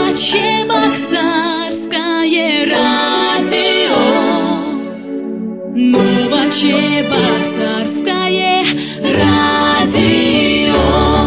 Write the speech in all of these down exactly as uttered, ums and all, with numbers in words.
Новочебоксарское радио. Новочебоксарское радио.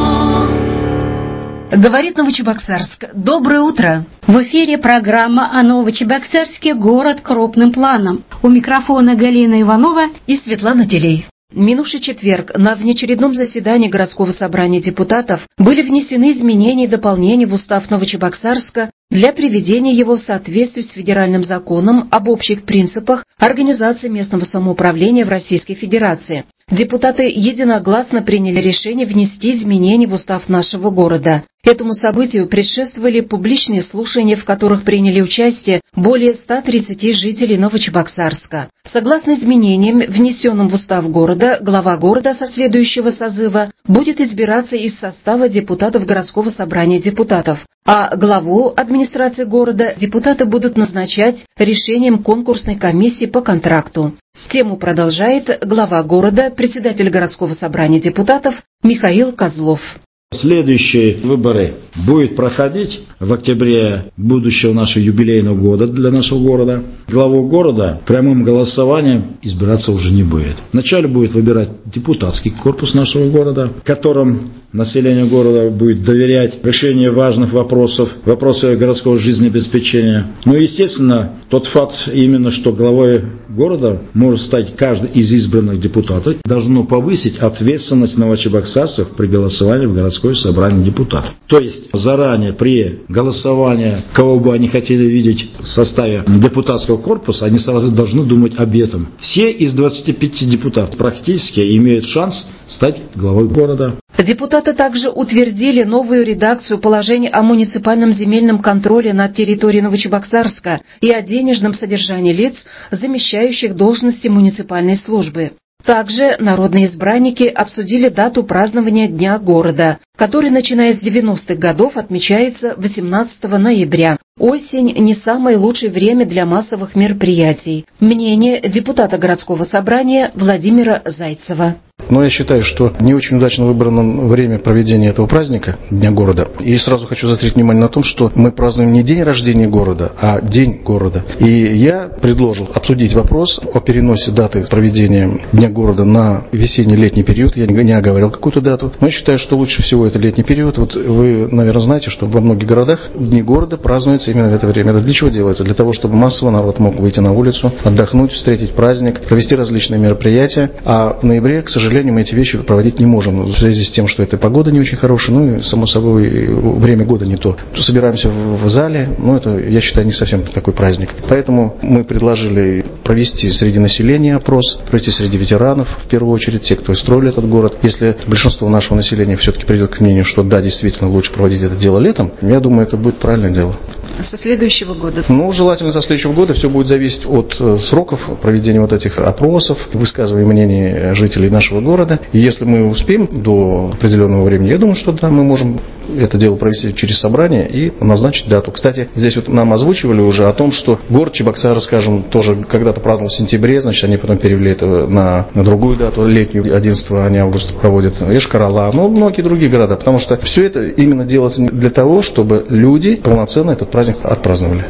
Говорит Новочебоксарск. Доброе утро. В эфире программа о Новочебоксарске «Город крупным планом». У микрофона Галина Иванова и Светлана Телей. Минувший четверг на внеочередном заседании городского собрания депутатов были внесены изменения и дополнения в устав Новочебоксарска для приведения его в соответствие с федеральным законом об общих принципах организации местного самоуправления в Российской Федерации. Депутаты единогласно приняли решение внести изменения в устав нашего города. Этому событию предшествовали публичные слушания, в которых приняли участие более ста тридцати жителей Новочебоксарска. Согласно изменениям, внесенным в устав города, глава города со следующего созыва будет избираться из состава депутатов городского собрания депутатов, а главу администрации города депутаты будут назначать решением конкурсной комиссии по контракту. Тему продолжает глава города, председатель городского собрания депутатов Михаил Козлов. Следующие выборы будут проходить в октябре будущего нашего юбилейного года для нашего города. Главу города прямым голосованием избираться уже не будет. Вначале будет выбирать депутатский корпус нашего города, которым население города будет доверять решение важных вопросов, вопросы городского жизнеобеспечения. Ну и, естественно, тот факт именно, что главой города может стать каждый из избранных депутатов, должно повысить ответственность новочебоксарцев при голосовании в городское собрание депутатов. То есть заранее при голосовании, кого бы они хотели видеть в составе депутатского корпуса, они сразу должны думать об этом. Все из двадцати пяти депутатов практически имеют шанс стать главой города. Депутаты также утвердили новую редакцию положений о муниципальном земельном контроле над территорией Новочебоксарска и о денежном содержании лиц, замещающих должности муниципальной службы. Также народные избранники обсудили дату празднования Дня города, который, начиная с девяностых годов, отмечается восемнадцатого ноября. Осень – не самое лучшее время для массовых мероприятий. Мнение депутата городского собрания Владимира Зайцева. Но я считаю, что не очень удачно выбрано время проведения этого праздника, Дня города. И сразу хочу заострить внимание на том, что мы празднуем не день рождения города, а День города. И я предложил обсудить вопрос о переносе даты проведения Дня города на весенне-летний период. Я не оговаривал какую-то дату, но я считаю, что лучше всего это летний период. Вот вы, наверное, знаете, что во многих городах Дни города празднуются именно в это время. Это для чего делается? Для того, чтобы массово народ мог выйти на улицу, отдохнуть, встретить праздник, провести различные мероприятия. А в ноябре, к сожалению, мы эти вещи проводить не можем в связи с тем, что эта погода не очень хорошая, ну и, само собой, время года не то. Собираемся в зале, но это, я считаю, не совсем такой праздник. Поэтому мы предложили провести среди населения опрос, провести среди ветеранов, в первую очередь, те, кто строили этот город. Если большинство нашего населения все-таки придет к мнению, что да, действительно лучше проводить это дело летом, я думаю, это будет правильное дело. Со следующего года? Ну, желательно со следующего года. Все будет зависеть от сроков проведения вот этих опросов, высказывания мнений жителей нашего города. И если мы успеем до определенного времени, я думаю, что да, мы можем это дело провести через собрание и назначить дату. Кстати, здесь вот нам озвучивали уже о том, что город Чебоксары, скажем, тоже когда-то праздновал в сентябре, значит, они потом перевели это на, на другую дату, летнюю, одиннадцатого августа проводят, Йошкар-Ола, ну, многие другие города, потому что все это именно делается для того, чтобы люди полноценно этот праздник отпраздновали.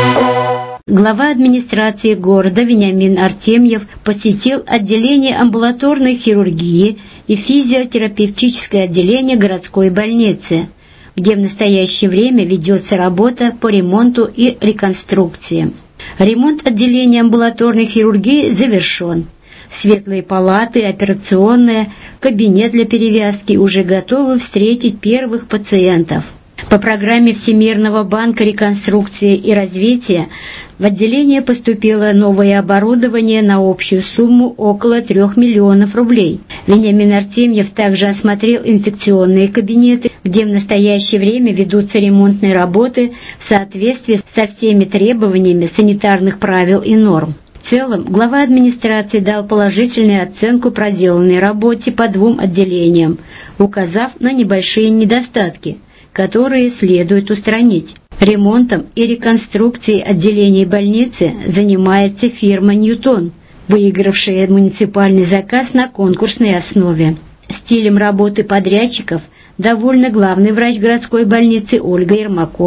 Глава администрации города Вениамин Артемьев посетил отделение амбулаторной хирургии и физиотерапевтическое отделение городской больницы, где в настоящее время ведется работа по ремонту и реконструкции. Ремонт отделения амбулаторной хирургии завершен. Светлые палаты, операционная, кабинет для перевязки уже готовы встретить первых пациентов. По программе Всемирного банка реконструкции и развития в отделение поступило новое оборудование на общую сумму около трех миллионов рублей. Вениамин Артемьев также осмотрел инфекционные кабинеты, где в настоящее время ведутся ремонтные работы в соответствии со всеми требованиями санитарных правил и норм. В целом, глава администрации дал положительную оценку проделанной работе по двум отделениям, указав на небольшие недостатки, которые следует устранить. Ремонтом и реконструкцией отделений больницы занимается фирма «Ньютон», выигравшая муниципальный заказ на конкурсной основе. Стилем работы подрядчиков довольна главный врач городской больницы Ольга Ермакова.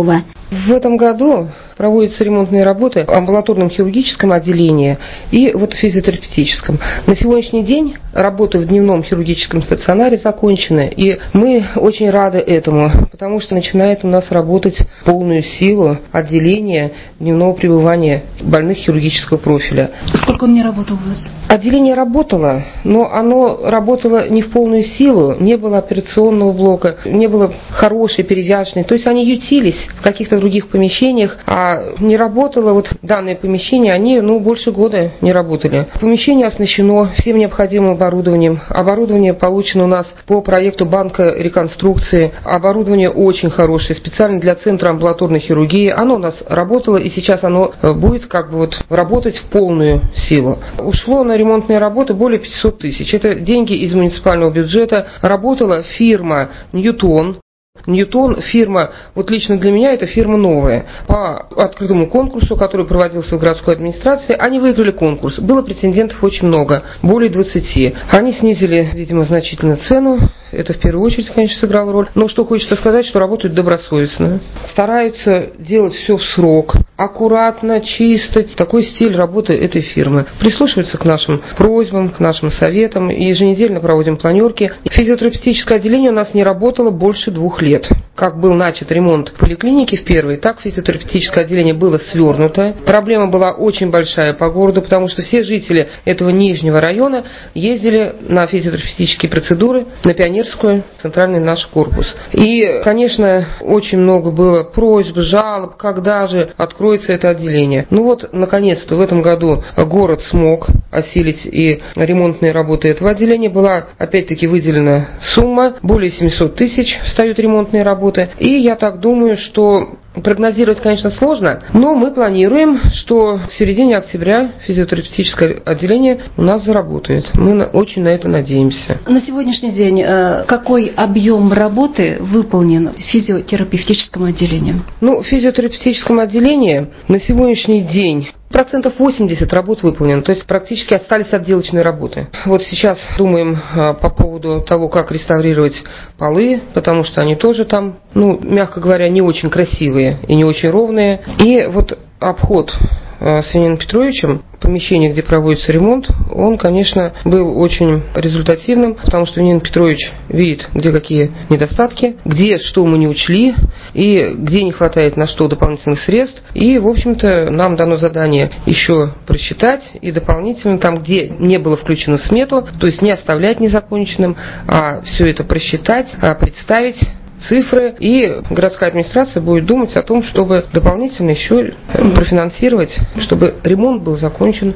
В этом году проводятся ремонтные работы в амбулаторном хирургическом отделении и вот в физиотерапевтическом. На сегодняшний день работы в дневном хирургическом стационаре закончены, и мы очень рады этому, потому что начинает у нас работать в полную силу отделение дневного пребывания больных хирургического профиля. Сколько он не работал у вас? Отделение работало, но оно работало не в полную силу, не было операционного блока, не было хорошей, перевязочной, то есть они ютились в каких-то других помещениях, а не работало вот данное помещение, они ну, больше года не работали. Помещение оснащено всем необходимым оборудованием. Оборудование получено у нас по проекту банка реконструкции. Оборудование очень хорошее, специально для центра амбулаторной хирургии. Оно у нас работало, и сейчас оно будет как бы вот работать в полную силу. Ушло на ремонтные работы более пятьсот тысяч. Это деньги из муниципального бюджета. Работала фирма «Ньютон». Ньютон, фирма, вот лично для меня это фирма новая. По открытому конкурсу, который проводился в городской администрации, они выиграли конкурс. Было претендентов очень много, более двадцати. Они снизили, видимо, значительно цену. Это в первую очередь, конечно, сыграло роль. Но что хочется сказать, что работают добросовестно. Стараются делать все в срок, аккуратно, чисто. Такой стиль работы этой фирмы. Прислушиваются к нашим просьбам, к нашим советам. И еженедельно проводим планерки. Физиотерапевтическое отделение у нас не работало больше двух лет. Как был начат ремонт поликлиники в первой, так физиотерапевтическое отделение было свернуто. Проблема была очень большая по городу, потому что все жители этого нижнего района ездили на физиотерапевтические процедуры, на пионерскую, центральный наш корпус. И, конечно, очень много было просьб, жалоб, когда же откроется это отделение. Ну вот, наконец-то в этом году город смог осилить и ремонтные работы этого отделения. Была опять-таки выделена сумма, более семьсот тысяч встают ремонтные работы. И я так думаю, что прогнозировать, конечно, сложно, но мы планируем, что к середине октября физиотерапевтическое отделение у нас заработает. Мы очень на это надеемся. На сегодняшний день какой объем работы выполнен в физиотерапевтическом отделении? Ну, в физиотерапевтическом отделении на сегодняшний день процентов восемьдесят работ выполнено, то есть практически остались отделочные работы. Вот сейчас думаем по поводу того, как реставрировать полы, потому что они тоже там, ну, мягко говоря, не очень красивые и не очень ровные. И вот обход с Вениамином Петровичем, помещение, где проводится ремонт, он, конечно, был очень результативным, потому что Вениамин Петрович видит, где какие недостатки, где что мы не учли, и где не хватает на что дополнительных средств. И, в общем-то, нам дано задание еще просчитать и дополнительно там, где не было включено в смету, то есть не оставлять незаконченным, а все это просчитать, представить цифры, и городская администрация будет думать о том, чтобы дополнительно еще профинансировать, чтобы ремонт был закончен.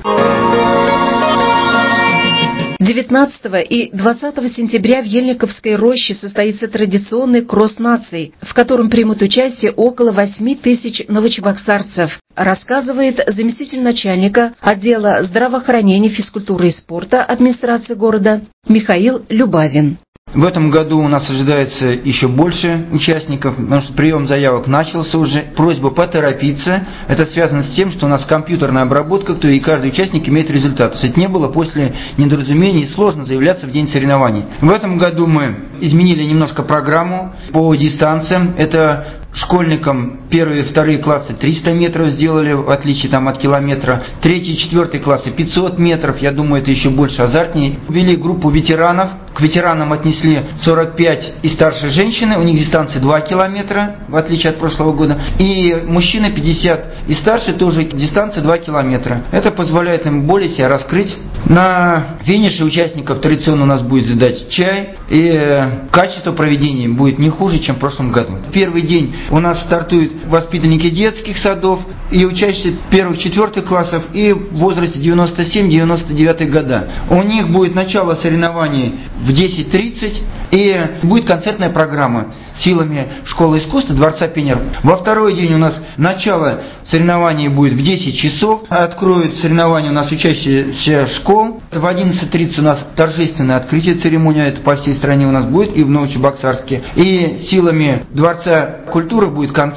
девятнадцатого и двадцатого сентября в Ельниковской роще состоится традиционный кросс наций, в котором примут участие около восьми тысяч новочебоксарцев, рассказывает заместитель начальника отдела здравоохранения, физкультуры и спорта администрации города Михаил Любавин. В этом году у нас ожидается еще больше участников, потому что прием заявок начался уже. Просьба поторопиться. Это связано с тем, что у нас компьютерная обработка, то и каждый участник имеет результат. То есть это не было после недоразумений, сложно заявляться в день соревнований. В этом году мы изменили немножко программу по дистанциям. Это школьникам первые и вторые классы триста метров сделали, в отличие там от километра. Третий и четвертый классы пятьсот метров, я думаю, это еще больше азартнее. Ввели группу ветеранов. К ветеранам отнесли сорок пять и старше женщины, у них дистанция два километра, в отличие от прошлого года. И мужчины пятьдесят и старше, тоже дистанция два километра. Это позволяет им более себя раскрыть. На финише участников традиционно у нас будет задать чай, и качество проведения будет не хуже, чем в прошлом году. Первый день у нас стартуют воспитанники детских садов и учащиеся первых-четвертых классов и в возрасте девяносто семь девяносто девять года. У них будет начало соревнований в десять тридцать, и будет концертная программа силами школы искусства Дворца пионеров. Во второй день у нас начало соревнований будет в десять часов. Откроют соревнования у нас учащиеся школ. В одиннадцать тридцать у нас торжественное открытие церемония. Это по всей стране у нас будет и в Новочебоксарске. И силами Дворца культуры будет концерт.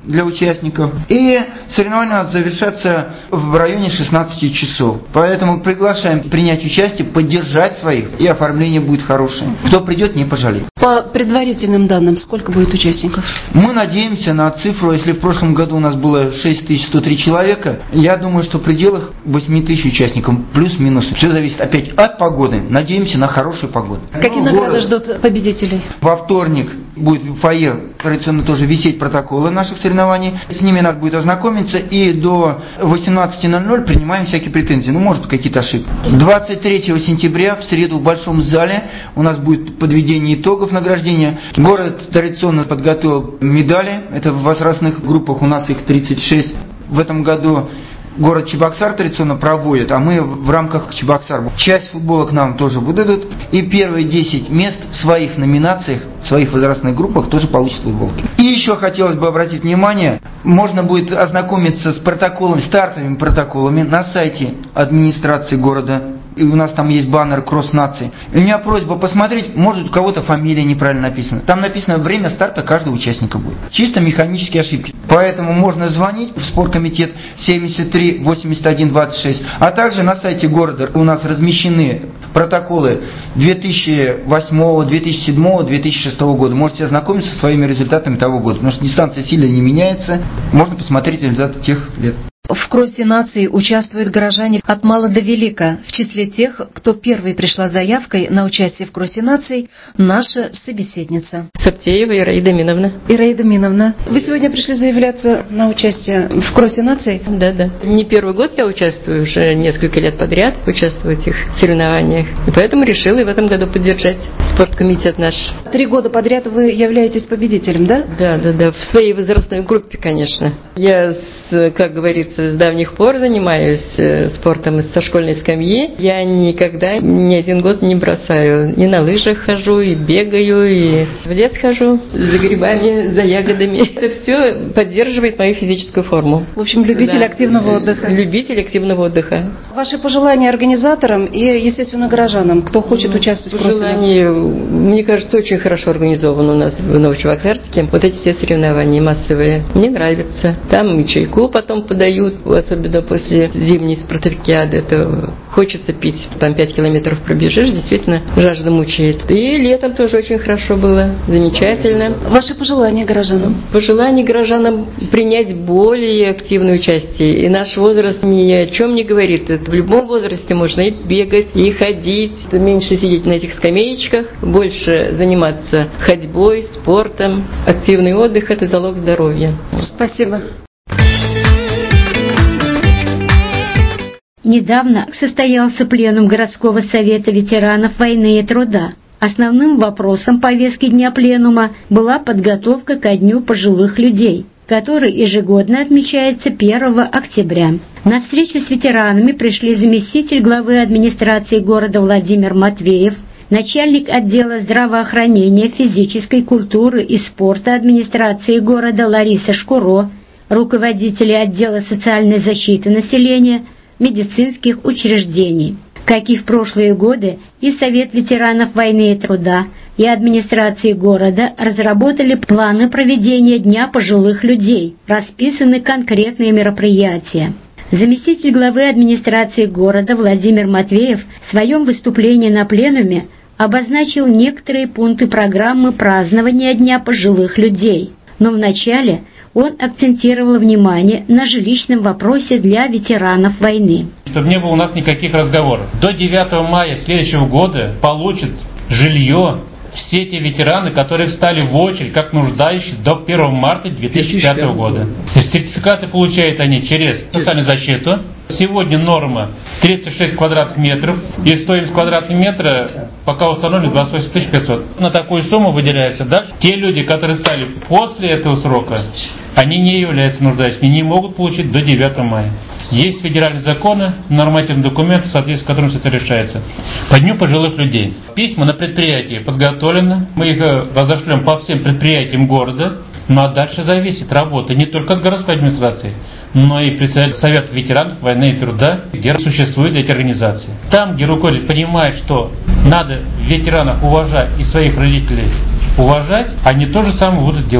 для участников. И соревнования у нас завершатся в районе шестнадцати часов. Поэтому приглашаем принять участие, поддержать своих, и оформление будет хорошее. Кто придет, не пожалеет. По предварительным данным, сколько будет участников? Мы надеемся на цифру, если в прошлом году у нас было шесть тысяч сто три человека, я думаю, что в пределах восемь тысяч участников, плюс-минус. Все зависит опять от погоды. Надеемся на хорошую погоду. Какие ну, награды город... ждут победителей? Во вторник будет в фойе традиционно тоже висеть протоколы наших соревнований. С ними надо будет ознакомиться, и до восемнадцати ноль-ноль принимаем всякие претензии. Ну, может, какие-то ошибки. двадцать третьего сентября в среду в Большом зале у нас будет подведение итогов награждения. Город традиционно подготовил медали. Это в возрастных группах, у нас их тридцать шесть. В этом году город Чебоксар традиционно проводит, а мы в рамках Чебоксар. Часть футбола к нам тоже выдадут. И первые десять мест в своих номинациях, в своих возрастных группах тоже получат футболки. И еще хотелось бы обратить внимание, можно будет ознакомиться с протоколами, стартовыми протоколами на сайте администрации города. И у нас там есть баннер «Кросс нации». И у меня просьба посмотреть, может, у кого-то фамилия неправильно написана. Там написано время старта каждого участника будет. Чисто механические ошибки. Поэтому можно звонить в спорткомитет семьдесят три восемьдесят один двадцать шесть. А также на сайте города у нас размещены протоколы две тысячи восьмого, две тысячи седьмого, две тысячи шестого года. Можете ознакомиться со своими результатами того года. Потому что дистанция сильно не меняется. Можно посмотреть результаты тех лет. В кроссе наций участвуют горожане от мала до велика. В числе тех, кто первой пришла заявкой на участие в кроссе наций, наша собеседница. Саптеева Ираида Миновна. Ираида Миновна, вы сегодня пришли заявляться на участие в кроссе наций? Да, да. Не первый год я участвую, уже несколько лет подряд участвую в этих соревнованиях. И поэтому решила и в этом году поддержать спорткомитет наш. Три года подряд вы являетесь победителем, да? Да, да, да. В своей возрастной группе, конечно. Я, как говорится, с давних пор занимаюсь спортом со школьной скамьи. Я никогда ни один год не бросаю. И на лыжах хожу, и бегаю, и в лес хожу за грибами, за ягодами. Это все поддерживает мою физическую форму. В общем, любитель да. активного отдыха. Любитель активного отдыха. Ваши пожелания организаторам и, естественно, горожанам, кто хочет ну, участвовать в кроссе наций? Пожелания, мне кажется, очень хорошо организовано у нас в Новочебоксарске. Вот эти все соревнования массовые. Мне нравится. Там и чайку потом подают. Особенно после зимней спартакиады, это хочется пить. Там пять километров пробежишь, действительно жажда мучает. И летом тоже очень хорошо было, замечательно. Ваши пожелания горожанам? Пожелания горожанам принять более активное участие. И наш возраст ни о чем не говорит. Это в любом возрасте можно и бегать, и ходить, меньше сидеть на этих скамеечках, больше заниматься ходьбой, спортом. Активный отдых – это залог здоровья. Спасибо. Недавно состоялся пленум городского совета ветеранов войны и труда. Основным вопросом повестки дня пленума была подготовка ко Дню пожилых людей, который ежегодно отмечается первого октября. На встречу с ветеранами пришли заместитель главы администрации города Владимир Матвеев, начальник отдела здравоохранения, физической культуры и спорта администрации города Лариса Шкуро, руководители отдела социальной защиты населения, медицинских учреждений. Как и в прошлые годы, и Совет ветеранов войны и труда, и администрации города разработали планы проведения Дня пожилых людей, расписаны конкретные мероприятия. Заместитель главы администрации города Владимир Матвеев в своем выступлении на пленуме обозначил некоторые пункты программы празднования Дня пожилых людей, но вначале он акцентировал внимание на жилищном вопросе для ветеранов войны. Чтобы не было у нас никаких разговоров. До девятого мая следующего года получат жилье все те ветераны, которые встали в очередь как нуждающиеся до первого марта две тысячи пятого года. Сертификаты получают они через социальную защиту. Сегодня норма тридцать шесть квадратных метров, и стоимость квадратного метра пока установлена двадцать восемь тысяч пятьсот. На такую сумму выделяется дальше. Те люди, которые стали после этого срока, они не являются нуждающимися, не могут получить до девятого мая. Есть федеральные законы, нормативные документы, в соответствии с которыми все это решается. По Дню пожилых людей. Письма на предприятии подготовлены. Мы их разошлем по всем предприятиям города. Ну а дальше зависит работа не только от городской администрации, но и представителей Совета ветеранов войны и труда, где существуют эти организации. Там, где руководитель понимает, что надо ветеранов уважать и своих родителей уважать, они то же самое будут делать.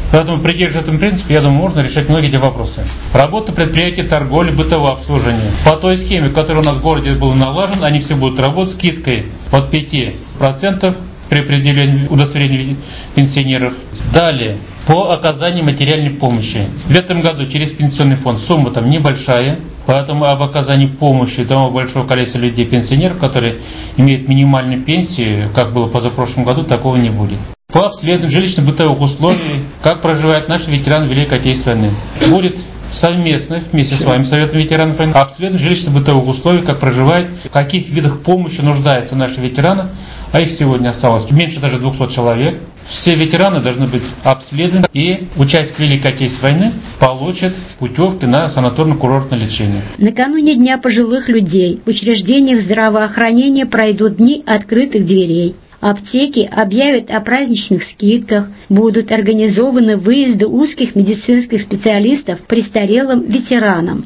Поэтому, придерживаясь этому принципу, я думаю, можно решать многие эти вопросы. Работа предприятий, торговли, бытового обслуживания. По той схеме, которая у нас в городе была налажена, они все будут работать с скидкой от пяти процентов при определении удостоверения пенсионеров. Далее, по оказанию материальной помощи. В этом году через пенсионный фонд сумма там небольшая, поэтому об оказании помощи тому большого количества людей, пенсионеров, которые имеют минимальную пенсию, как было позапрошлом году, такого не будет. По обследованию жилищно-бытовых условий, как проживают наши ветераны Великой Отечественной войны. Будет совместно, вместе с вами, Советом ветеранов войны, обследование жилищно-бытовых условий, как проживают, в каких видах помощи нуждаются наши ветераны, а их сегодня осталось меньше даже двухсот человек. Все ветераны должны быть обследованы, и участники Великой Отечественной войны получат путевки на санаторно-курортное лечение. Накануне Дня пожилых людей в учреждениях здравоохранения пройдут дни открытых дверей. Аптеки объявят о праздничных скидках, будут организованы выезды узких медицинских специалистов престарелым ветеранам.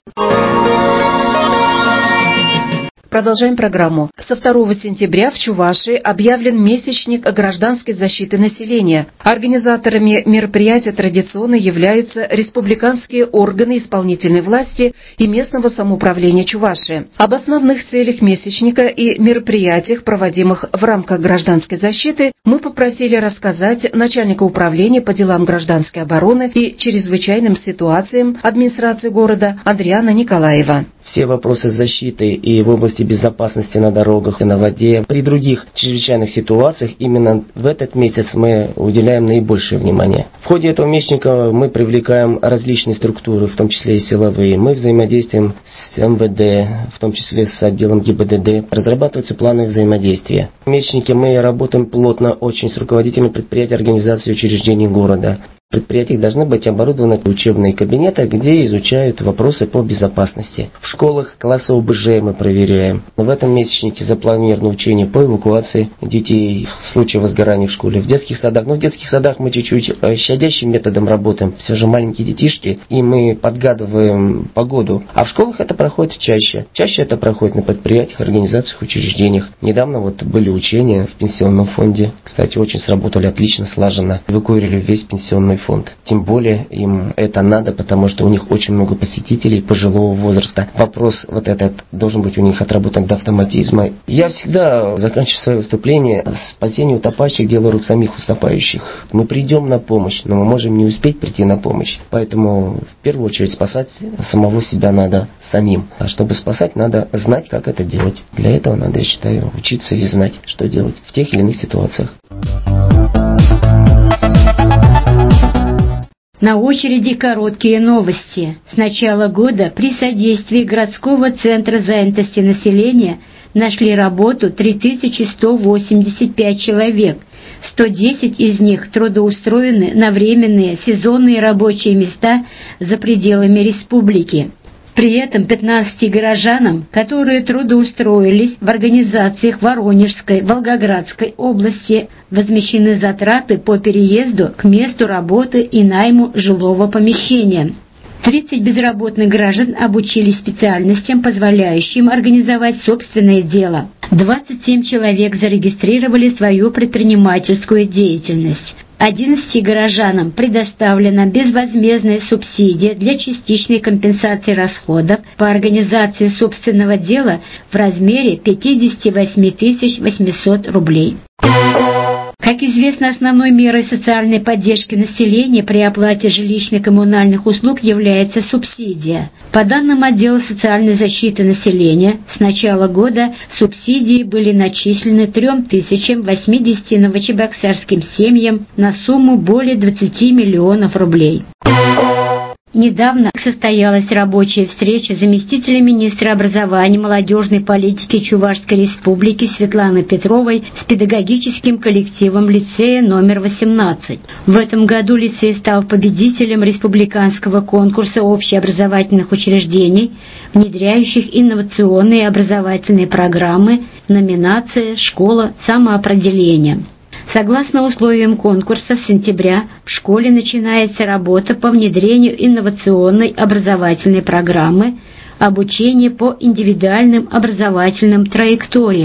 Продолжаем программу. Со второго сентября в Чувашии объявлен месячник гражданской защиты населения. Организаторами мероприятия традиционно являются республиканские органы исполнительной власти и местного самоуправления Чувашии. Об основных целях месячника и мероприятиях, проводимых в рамках гражданской защиты, мы попросили рассказать начальника управления по делам гражданской обороны и чрезвычайным ситуациям администрации города Адриана Николаева. Все вопросы защиты и в области безопасности на дорогах и на воде, при других чрезвычайных ситуациях, именно в этот месяц мы уделяем наибольшее внимание. В ходе этого месячника мы привлекаем различные структуры, в том числе и силовые. Мы взаимодействуем с эм вэ дэ, в том числе с отделом гэ бэ дэ дэ. Разрабатываются планы взаимодействия. В месячнике мы работаем плотно очень с руководителями предприятий, организаций и учреждений города. В предприятиях должны быть оборудованы учебные кабинеты, где изучают вопросы по безопасности. В школах классы о бэ жэ мы проверяем. В этом месячнике запланировано учение по эвакуации детей в случае возгорания в школе. В детских садах, ну в детских садах мы чуть-чуть щадящим методом работаем. Все же маленькие детишки, и мы подгадываем погоду. А в школах это проходит чаще. Чаще это проходит на предприятиях, организациях, учреждениях. Недавно вот были учения в пенсионном фонде. Кстати, очень сработали отлично, слаженно. Эвакуировали весь пенсионный фонд. Тем более им это надо, потому что у них очень много посетителей пожилого возраста. Вопрос вот этот должен быть у них отработан до автоматизма. Я всегда заканчиваю свое выступление: спасение утопающих — дело рук самих утопающих. Мы придем на помощь, но мы можем не успеть прийти на помощь. Поэтому в первую очередь спасать самого себя надо самим. А чтобы спасать, надо знать, как это делать. Для этого надо, я считаю, учиться и знать, что делать в тех или иных ситуациях. На очереди короткие новости. С начала года при содействии городского центра занятости населения нашли работу три тысячи сто восемьдесят пять человек. сто десять из них трудоустроены на временные сезонные рабочие места за пределами республики. При этом пятнадцати горожанам, которые трудоустроились в организациях Воронежской, Волгоградской области, возмещены затраты по переезду к месту работы и найму жилого помещения. тридцать безработных граждан обучились специальностям, позволяющим организовать собственное дело. двадцать семь человек зарегистрировали свою предпринимательскую деятельность. одиннадцати горожанам предоставлена безвозмездная субсидия для частичной компенсации расходов по организации собственного дела в размере пятьдесят восемь тысяч восемьсот рублей. Как известно, основной мерой социальной поддержки населения при оплате жилищно-коммунальных услуг является субсидия. По данным отдела социальной защиты населения, с начала года субсидии были начислены трем тысячам восьмидесяти новочебоксарским семьям на сумму более двадцати миллионов рублей. Недавно состоялась рабочая встреча заместителя министра образования и молодежной политики Чувашской республики Светланы Петровой с педагогическим коллективом лицея номер восемнадцать. В этом году лицей стал победителем республиканского конкурса общеобразовательных учреждений, внедряющих инновационные образовательные программы, номинация «Школа самоопределения». Согласно условиям конкурса, с сентября в школе начинается работа по внедрению инновационной образовательной программы обучения по индивидуальным образовательным траекториям.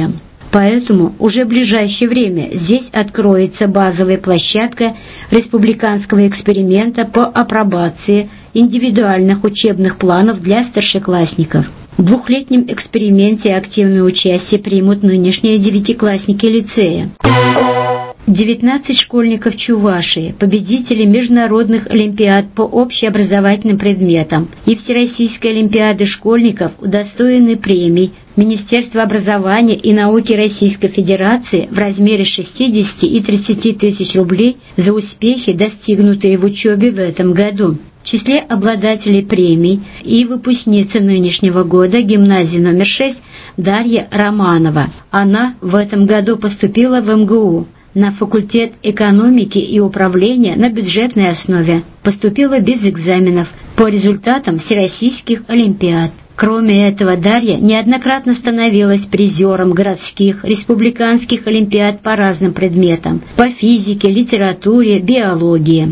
Поэтому уже в ближайшее время здесь откроется базовая площадка республиканского эксперимента по апробации индивидуальных учебных планов для старшеклассников. В двухлетнем эксперименте активное участие примут нынешние девятиклассники лицея. девятнадцать школьников Чувашии, победители международных олимпиад по общеобразовательным предметам и Всероссийской олимпиады школьников, удостоены премий Министерства образования и науки Российской Федерации в размере шестидесяти и тридцати тысяч рублей за успехи, достигнутые в учебе в этом году. В числе обладателей премий и выпускница нынешнего года гимназии номер шесть Дарья Романова. Она в этом году поступила в эм гэ у на факультет экономики и управления на бюджетной основе. Поступила без экзаменов по результатам всероссийских олимпиад. Кроме этого, Дарья неоднократно становилась призером городских, республиканских олимпиад по разным предметам – по физике, литературе, биологии.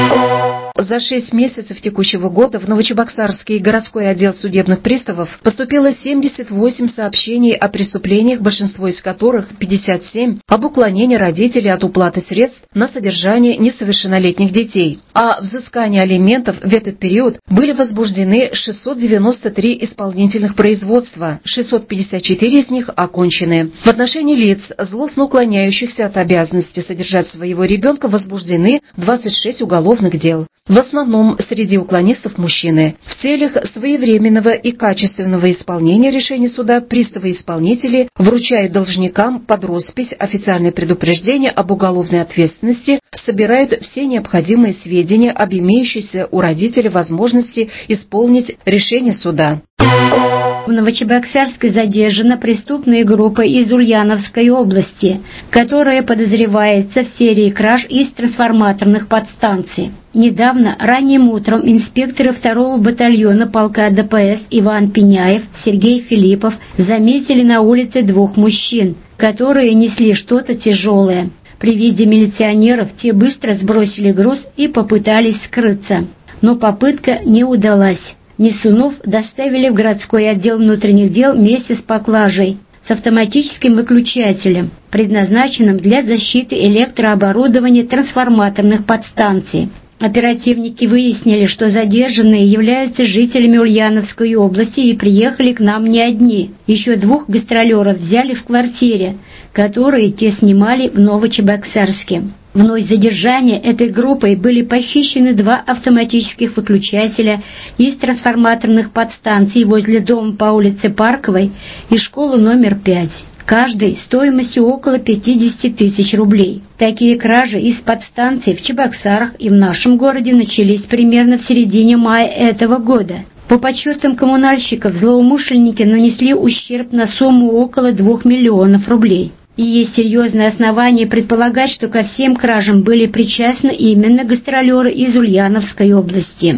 За шесть месяцев текущего года в Новочебоксарский городской отдел судебных приставов поступило семьдесят восемь сообщений о преступлениях, большинство из которых, пятьдесят семь, об уклонении родителей от уплаты средств на содержание несовершеннолетних детей. А взыскание алиментов в этот период были возбуждены шестьсот девяносто три исполнительных производства, шестьсот пятьдесят четыре из них окончены. В отношении лиц, злостно уклоняющихся от обязанности содержать своего ребенка, возбуждены двадцать шесть уголовных дел. В основном среди уклонистов мужчины. В целях своевременного и качественного исполнения решений суда приставы-исполнители вручают должникам под роспись официальное предупреждение об уголовной ответственности, собирают все необходимые сведения об имеющейся у родителя возможности исполнить решение суда. В Новочебоксарске задержана преступная группа из Ульяновской области, которая подозревается в серии краж из трансформаторных подстанций. Недавно, ранним утром, инспекторы второго батальона полка дэ пэ эс Иван Пеняев, Сергей Филиппов заметили на улице двух мужчин, которые несли что-то тяжелое. При виде милиционеров те быстро сбросили груз и попытались скрыться. Но попытка не удалась. Несунов доставили в городской отдел внутренних дел вместе с поклажей с автоматическим выключателем, предназначенным для защиты электрооборудования трансформаторных подстанций. Оперативники выяснили, что задержанные являются жителями Ульяновской области и приехали к нам не одни. Еще двух гастролеров взяли в квартире, которые те снимали в Новочебоксарске. В ночь задержания этой группой были похищены два автоматических выключателя из трансформаторных подстанций возле дома по улице Парковой и школы номер пять. Каждый стоимостью около пятидесяти тысяч рублей. Такие кражи из подстанций в Чебоксарах и в нашем городе начались примерно в середине мая этого года. По подсчетам коммунальщиков, злоумышленники нанесли ущерб на сумму около двух миллионов рублей. И есть серьезные основания предполагать, что ко всем кражам были причастны именно гастролеры из Ульяновской области.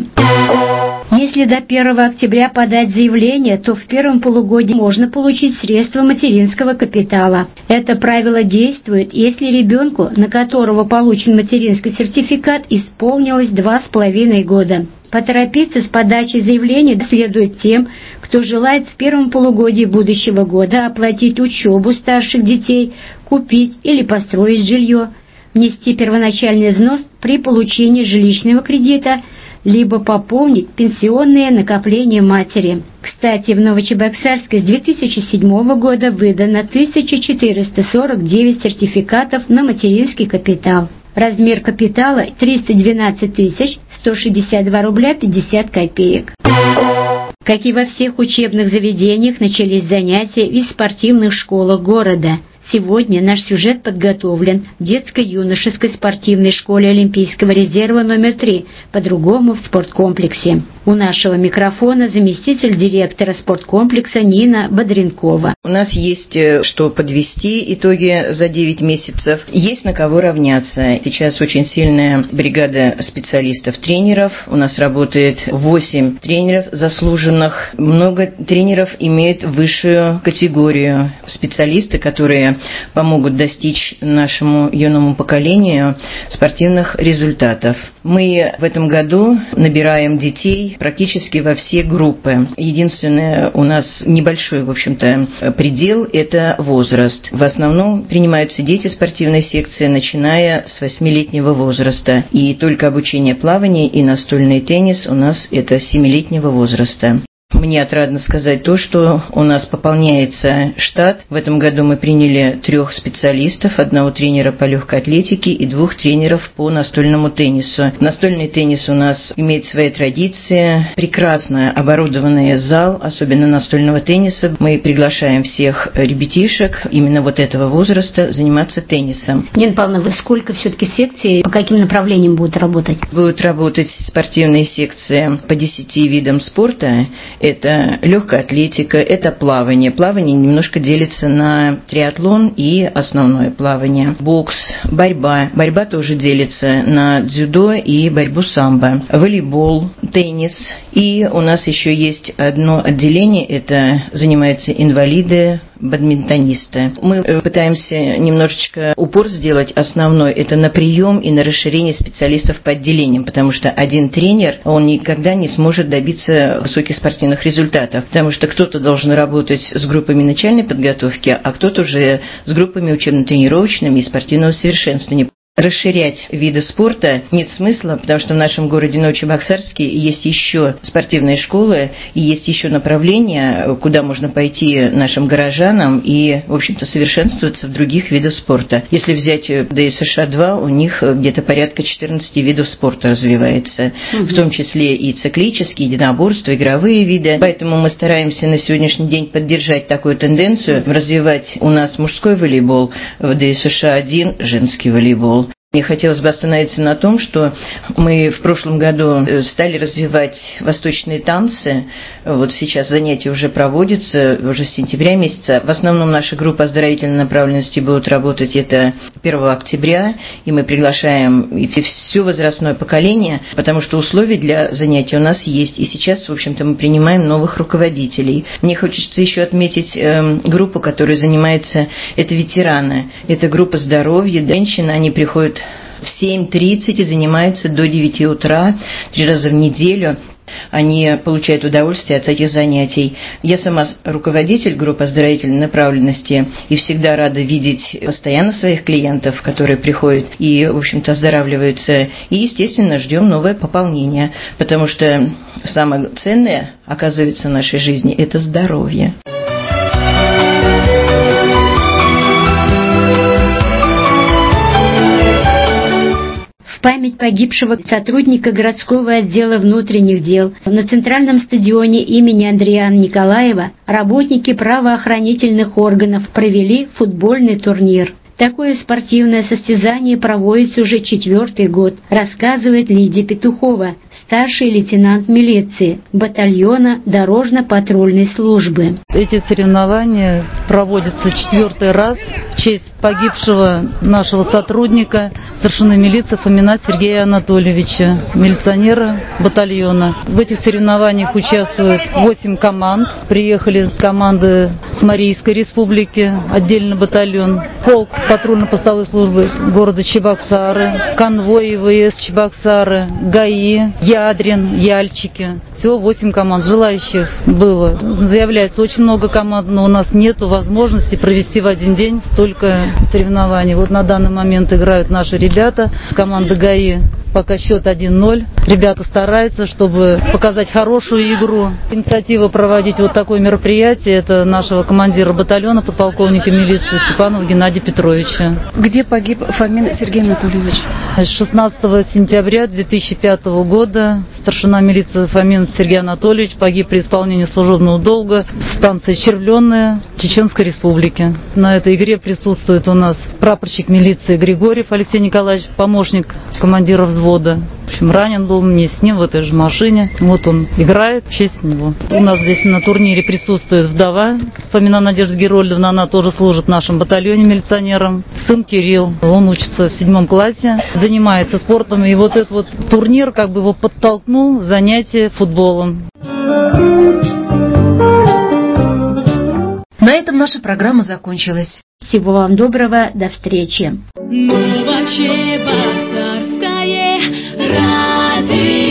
Если до первого октября подать заявление, то в первом полугодии можно получить средства материнского капитала. Это правило действует, если ребенку, на которого получен материнский сертификат, исполнилось два с половиной года. Поторопиться с подачей заявления следует тем, кто желает в первом полугодии будущего года оплатить учебу старших детей, купить или построить жилье, внести первоначальный взнос при получении жилищного кредита, либо пополнить пенсионные накопления матери. Кстати, в Новочебоксарске с две тысячи седьмого года выдано тысяча четыреста сорок девять сертификатов на материнский капитал. Размер капитала триста двенадцать тысяч сто шестьдесят два рубля пятьдесят копеек. Как и во всех учебных заведениях, начались занятия в спортивных школах города. Сегодня наш сюжет подготовлен в детско-юношеской спортивной школе Олимпийского резерва номер три, по-другому в спорткомплексе. У нашего микрофона заместитель директора спорткомплекса Нина Бодренкова. У нас есть что подвести итоги за девять месяцев. Есть на кого равняться. Сейчас очень сильная бригада специалистов-тренеров. У нас работает восемь тренеров заслуженных. Много тренеров имеют высшую категорию. Специалисты, которые помогут достичь нашему юному поколению спортивных результатов. Мы в этом году набираем детей практически во все группы. Единственное, у нас небольшой, в общем-то, предел – это возраст. В основном принимаются дети спортивной секции, начиная с восьмилетнего возраста. И только обучение плавания и настольный теннис у нас – это с семилетнего возраста. Мне отрадно сказать то, что у нас пополняется штат. В этом году мы приняли трех специалистов, одного тренера по легкой атлетике и двух тренеров по настольному теннису. Настольный теннис у нас имеет свои традиции, прекрасно оборудованный зал, особенно настольного тенниса. Мы приглашаем всех ребятишек именно вот этого возраста заниматься теннисом. Нина Павловна, вы сколько все-таки секций, по каким направлениям будут работать? Будут работать спортивные секции по десяти видам спорта. Это легкая атлетика, это плавание. Плавание немножко делится на триатлон и основное плавание. Бокс, борьба. Борьба тоже делится на дзюдо и борьбу самбо. Волейбол, теннис. И у нас еще есть одно отделение, это занимаются инвалиды, бадминтонисты. Мы пытаемся немножечко упор сделать основной, это на прием и на расширение специалистов по отделениям, потому что один тренер, он никогда не сможет добиться высоких спортивных результатов, потому что кто-то должен работать с группами начальной подготовки, а кто-то уже с группами учебно-тренировочными и спортивного совершенствования. Расширять виды спорта нет смысла, потому что в нашем городе Новочебоксарске есть еще спортивные школы и есть еще направления, куда можно пойти нашим горожанам и, в общем-то, совершенствоваться в других видах спорта. Если взять ди эс эш а-два, у них где-то порядка четырнадцати видов спорта развивается, угу. в том числе и циклические, единоборства, игровые виды. Поэтому мы стараемся на сегодняшний день поддержать такую тенденцию, развивать у нас мужской волейбол, в ди эс эш а-один женский волейбол. Мне хотелось бы остановиться на том, что мы в прошлом году стали развивать восточные танцы. Вот сейчас занятия уже проводятся, уже с сентября месяца. В основном наши группы оздоровительной направленности будут работать это первого октября, и мы приглашаем все возрастное поколение, потому что условия для занятий у нас есть. И сейчас, в общем-то, мы принимаем новых руководителей. Мне хочется еще отметить э, группу, которая занимается, это ветераны, это группа здоровья. Женщины, они приходят в семь тридцать и занимаются до девяти утра, три раза в неделю. Они получают удовольствие от этих занятий. Я сама руководитель группы оздоровительной направленности и всегда рада видеть постоянно своих клиентов, которые приходят и, в общем-то, оздоравливаются. И, естественно, ждем новое пополнение, потому что самое ценное, оказывается, в нашей жизни – это здоровье. В память погибшего сотрудника городского отдела внутренних дел на центральном стадионе имени Андриана Николаева работники правоохранительных органов провели футбольный турнир. Такое спортивное состязание проводится уже четвертый год, рассказывает Лидия Петухова, старший лейтенант милиции батальона дорожно-патрульной службы. Эти соревнования проводятся четвертый раз в честь погибшего нашего сотрудника, старшины милиции Фомина Сергея Анатольевича, милиционера батальона. В этих соревнованиях участвуют восемь команд. Приехали команды с Марийской республики, отдельный батальон, полк патрульно-постовой службы города Чебоксары, конвой ВС Чебоксары, ГАИ, Ядрин, Яльчики. Всего восемь команд. Желающих было. Заявляется очень много команд, но у нас нет возможности провести в один день столько соревнований. Вот на данный момент играют наши ребята. Команда ГАИ пока счет один ноль. Ребята стараются, чтобы показать хорошую игру. Инициатива проводить вот такое мероприятие – это нашего командира батальона, подполковника милиции Степанова Геннадия Петровича. Где погиб Фомин Сергей Анатольевич? шестнадцатого сентября две тысячи пятого года старшина милиции Фомин Сергей Анатольевич погиб при исполнении служебного долга в станции Червленная Чеченской Республики. На этой игре присутствует у нас прапорщик милиции Григорьев Алексей Николаевич, помощник командира взвода. В общем, ранен был мне с ним в этой же машине. Вот он играет в честь него. У нас здесь на турнире присутствует вдова Фомина Надежда Герольдовна. Она тоже служит в нашем батальоне милиционером. Сын Кирилл. Он учится в седьмом классе, занимается спортом. И вот этот вот турнир как бы его подтолкнул занятие футболом. На этом наша программа закончилась. Всего вам доброго, до встречи. Новочебоксарское радио.